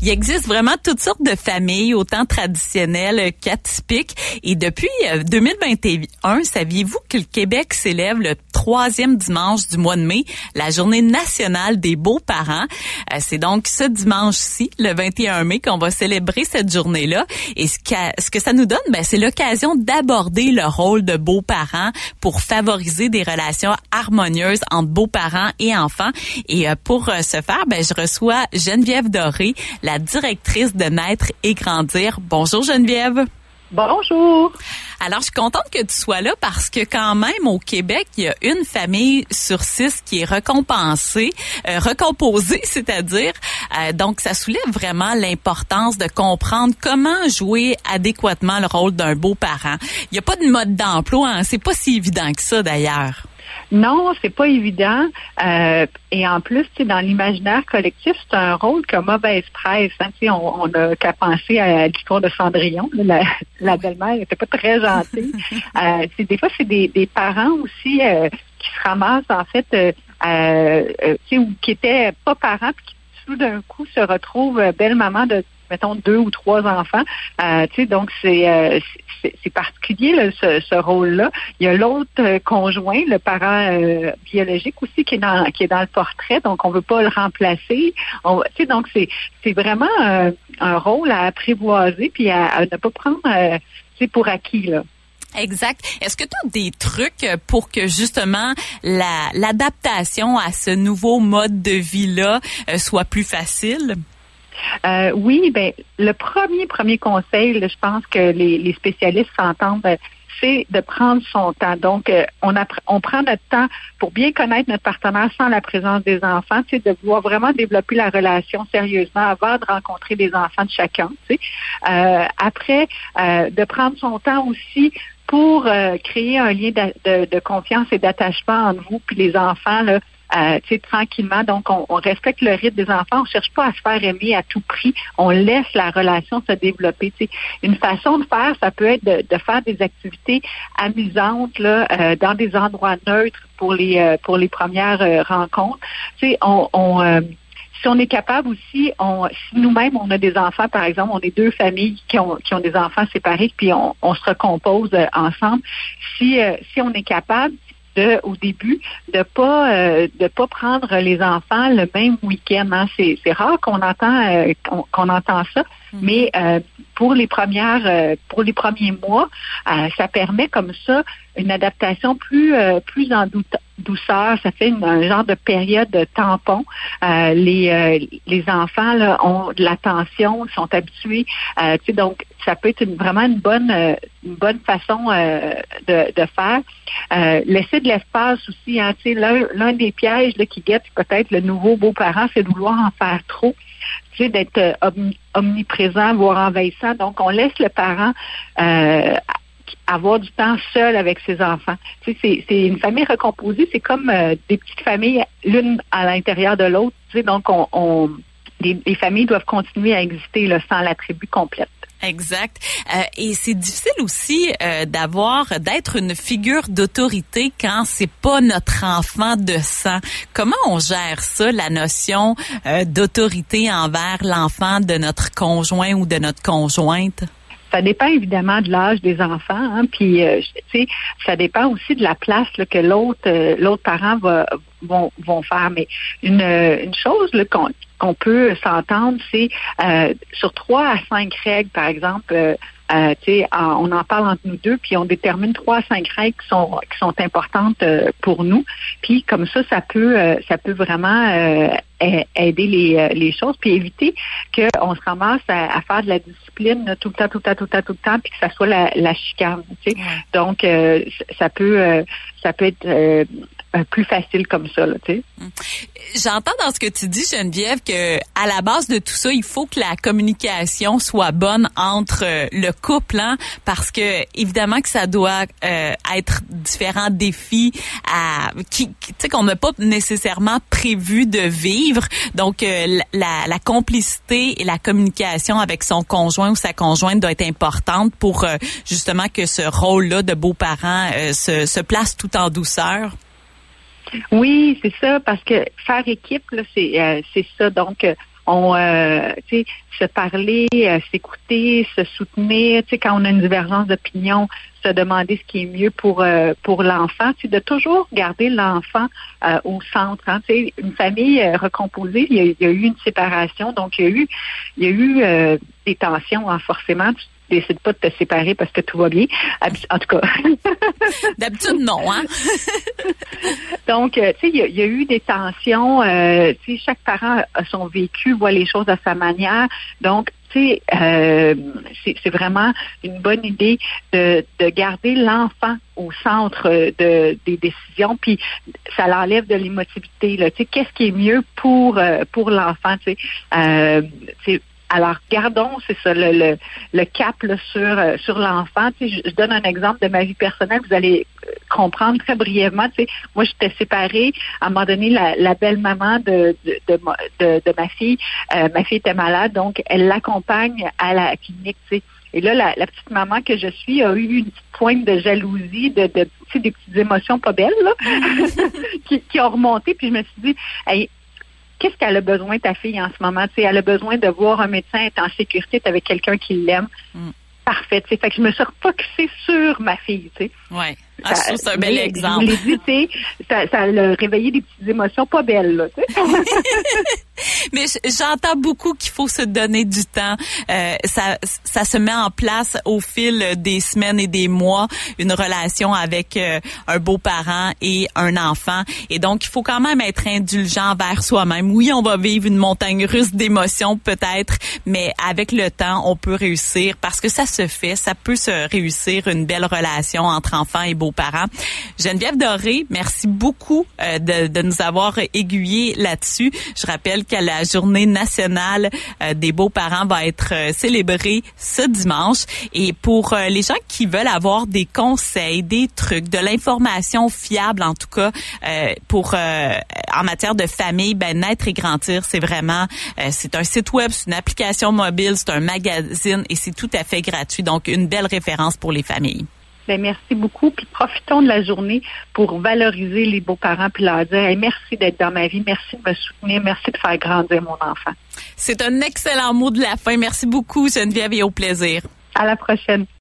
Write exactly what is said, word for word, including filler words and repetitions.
Il existe vraiment toutes sortes de familles, autant traditionnelles qu'atypiques. Et depuis deux mille vingt et un, saviez-vous que le Québec célèbre le troisième dimanche du mois de mai, la journée nationale des beaux-parents? Euh, c'est donc ce dimanche-ci, le vingt et un mai, qu'on va célébrer cette journée-là. Et ce que, ce que ça nous donne, ben, c'est l'occasion d'aborder le rôle de beaux-parents pour favoriser des relations harmonieuses entre beaux-parents et enfants. Et euh, pour euh, ce faire, ben, je reçois Geneviève Doré, la directrice de Naître et Grandir. Bonjour Geneviève. Bonjour. Alors, je suis contente que tu sois là parce que quand même, au Québec, il y a une famille sur six qui est récompensée, euh, recomposée, c'est-à-dire. Euh, donc, ça soulève vraiment l'importance de comprendre comment jouer adéquatement le rôle d'un beau-parent. Il n'y a pas de mode d'emploi, hein? C'est pas si évident que ça, d'ailleurs. Non, c'est pas évident. Euh, et en plus, tu sais, dans l'imaginaire collectif, c'est un rôle comme mauvaise presse. Hein, tu sais, on, on a qu'à penser à l'histoire de Cendrillon. Là, la, la belle-mère n'était pas très gentille. euh, c'est des fois, c'est des, des parents aussi euh, qui se ramassent en fait, euh, euh, tu sais, ou qui étaient pas parents, puis qui tout d'un coup se retrouvent euh, belle maman de mettons deux ou trois enfants. Euh, tu sais, donc c'est, euh, c'est c'est particulier là, ce, ce rôle-là. Il y a l'autre euh, conjoint, le parent euh, biologique aussi qui est dans qui est dans le portrait, donc on veut pas le remplacer. On, tu sais, donc c'est c'est vraiment euh, un rôle à apprivoiser puis à, à ne pas prendre euh, tu sais, pour acquis là. Exact. Est-ce que tu as des trucs pour que justement la l'adaptation à ce nouveau mode de vie-là euh, soit plus facile? Euh, oui, ben le premier premier conseil, là, je pense que les, les spécialistes s'entendent, ben, c'est de prendre son temps. Donc, euh, on, a, on prend notre temps pour bien connaître notre partenaire sans la présence des enfants, tu sais, de vouloir vraiment développer la relation sérieusement avant de rencontrer les enfants de chacun. Tu sais. Euh, après, euh, de prendre son temps aussi pour euh, créer un lien de, de, de confiance et d'attachement entre vous puis les enfants là. Euh, tu sais, tranquillement. Donc, on, on respecte le rythme des enfants. On cherche pas à se faire aimer à tout prix. On laisse la relation se développer. Tu sais, une façon de faire, ça peut être de, de faire des activités amusantes là, euh, dans des endroits neutres pour les euh, pour les premières euh, rencontres. Tu sais, on, on euh, si on est capable aussi, on, si nous-mêmes on a des enfants, par exemple, on est deux familles qui ont qui ont des enfants séparés, puis on, on se recompose euh, ensemble. Si euh, si on est capable de, au début, de pas euh, de pas prendre les enfants le même week-end. Hein. C'est, c'est rare qu'on entend euh, qu'on, qu'on entend ça, mm-hmm. mais euh, pour les premières euh, pour les premiers mois, euh, ça permet comme ça une adaptation plus euh, plus en douceur. Ça fait une, un genre de période de tampon. Euh, les euh, les enfants là, ont de l'attention, sont habitués. Euh, tu sais, donc ça peut être une, vraiment une bonne euh, une bonne façon euh, de, de faire. Euh, laisser de l'espace aussi. Hein, tu sais, l'un, l'un des pièges là, qui guette peut-être le nouveau beau-parent, c'est de vouloir en faire trop. Tu sais, d'être euh, omni, omniprésent, voire envahissant. Donc, on laisse le parent euh, avoir du temps seul avec ses enfants. Tu sais, c'est, c'est une famille recomposée, c'est comme euh, des petites familles, l'une à l'intérieur de l'autre. Tu sais, donc, on, on les, les familles doivent continuer à exister là, sans la tribu complète. Exact. Euh, et c'est difficile aussi euh, d'avoir, d'être une figure d'autorité quand c'est pas notre enfant de sang. Comment on gère ça, la notion euh, d'autorité envers l'enfant de notre conjoint ou de notre conjointe? Ça dépend évidemment de l'âge des enfants, hein, puis euh, tu sais, ça dépend aussi de la place là, que l'autre euh, l'autre parent va vont vont faire. Mais une une chose là, qu'on qu'on peut s'entendre, c'est euh, sur trois à cinq règles, par exemple. Euh, Euh, tu sais, on en parle entre nous deux, puis on détermine trois à cinq règles qui sont qui sont importantes euh, pour nous. Puis comme ça, ça peut euh, ça peut vraiment euh, aider les euh, les choses, puis éviter qu'on se ramasse à, à faire de la discipline là, tout le temps, tout le temps, tout le temps, tout le temps, puis que ça soit la, la chicane. Tu sais, ouais. Donc euh, ça peut euh, ça peut être euh, plus facile comme ça, là, tu sais. J'entends dans ce que tu dis, Geneviève, que à la base de tout ça, il faut que la communication soit bonne entre euh, le couple, hein, parce que évidemment que ça doit euh, être différents défis à qui, qui tu sais qu'on n'a pas nécessairement prévu de vivre. Donc euh, la, la complicité et la communication avec son conjoint ou sa conjointe doit être importante pour euh, justement que ce rôle-là de beau-parent euh, se, se place tout en douceur. Oui, c'est ça, parce que faire équipe, là, c'est euh, c'est ça. Donc, euh, on, euh, tu sais, se parler, euh, s'écouter, se soutenir. Tu sais, quand on a une divergence d'opinion, se demander ce qui est mieux pour euh, pour l'enfant, c'est de toujours garder l'enfant euh, au centre. Hein. Tu sais, une famille euh, recomposée, il y, a, il y a eu une séparation, donc il y a eu il y a eu euh, des tensions, hein, forcément. Tu décides pas de te séparer parce que tout va bien. En tout cas. D'habitude, non, hein? Donc, euh, tu sais, il y, y a eu des tensions. Euh, tu sais, chaque parent a son vécu, voit les choses à sa manière. Donc, tu sais, euh, c'est, c'est vraiment une bonne idée de, de garder l'enfant au centre de, des décisions, puis ça l'enlève de l'émotivité. Là. Tu sais, qu'est-ce qui est mieux pour euh, pour l'enfant? Tu sais, euh, tu sais, alors, gardons, c'est ça, le, le, le cap là, sur, euh, sur l'enfant. Tu sais, je, je donne un exemple de ma vie personnelle, vous allez comprendre très brièvement. Tu sais, moi, j'étais séparée. À un moment donné, la, la belle-maman de, de, de, de, de ma fille, euh, ma fille était malade, donc elle l'accompagne à la clinique, tu sais. Et là, la, la petite maman que je suis a eu une petite pointe de jalousie, de, de tu sais, des petites émotions pas belles, là, qui, qui ont remonté. Puis je me suis dit, hey, qu'est-ce qu'elle a besoin, ta fille, en ce moment? Tu sais, elle a besoin de voir un médecin être en sécurité, être avec quelqu'un qui l'aime. Mm. Parfait. Tu sais, fait que je me suis refocusée sur ma fille, tu sais. Ouais. Ah, ça, je trouve c'est un bel mais, exemple. Je vous l'ai dit, tu sais, ça, ça a réveillé des petites émotions pas belles, là, tu sais. Mais j'entends beaucoup qu'il faut se donner du temps. Euh, ça, ça se met en place au fil des semaines et des mois, une relation avec euh, un beau-parent et un enfant. Et donc, il faut quand même être indulgent envers soi-même. Oui, on va vivre une montagne russe d'émotions peut-être, mais avec le temps, on peut réussir parce que ça se fait, ça peut se réussir une belle relation entre enfants et beaux-parents. Geneviève Doré, merci beaucoup euh, de, de nous avoir aiguillés là-dessus. Je rappelle que la journée nationale euh, des beaux-parents va être euh, célébrée ce dimanche. Et pour euh, les gens qui veulent avoir des conseils, des trucs, de l'information fiable en tout cas, euh, pour euh, en matière de famille, ben Naître et Grandir, c'est vraiment, euh, c'est un site web, c'est une application mobile, c'est un magazine et c'est tout à fait gratuit. Donc, une belle référence pour les familles. Bien, merci beaucoup. Puis profitons de la journée pour valoriser les beaux-parents puis leur dire hey, merci d'être dans ma vie, merci de me soutenir, merci de faire grandir mon enfant. C'est un excellent mot de la fin. Merci beaucoup, Geneviève, et au plaisir. À la prochaine.